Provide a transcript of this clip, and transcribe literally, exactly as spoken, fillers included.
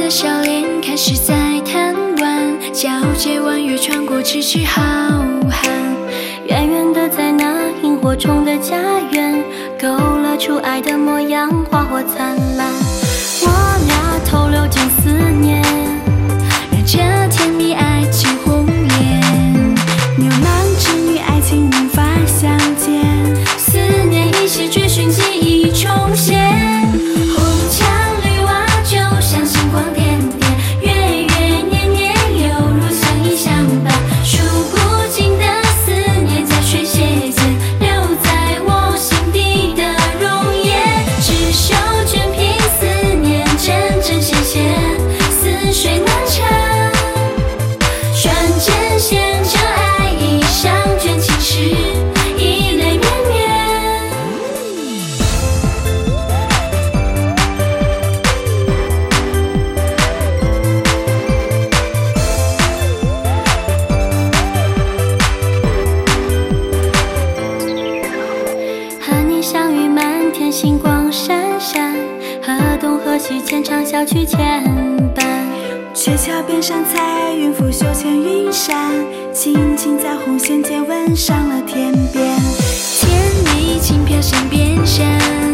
的笑脸开始在贪玩，皎洁弯月穿过咫尺浩瀚。远远的在那萤火虫的家园，勾勒出爱的模样，花火灿烂。我俩偷流进思念，让这甜蜜爱情红颜。牛郎织女爱情无法相见，思念一袭追寻记忆重现。红墙绿瓦就像星光点点，月月年年犹如相依相伴。数不尽的思念在水榭间，留在我心底的容颜。执手卷屏思念针针线线，似水难缠。瞬间牵着爱意上卷情诗，一泪绵绵。和你相遇，满天星光闪闪，河东河西牵长小曲牵绊。 鹊桥边上彩云拂袖牵云扇，轻轻在红线间吻上了天边。 千里轻飘山边山。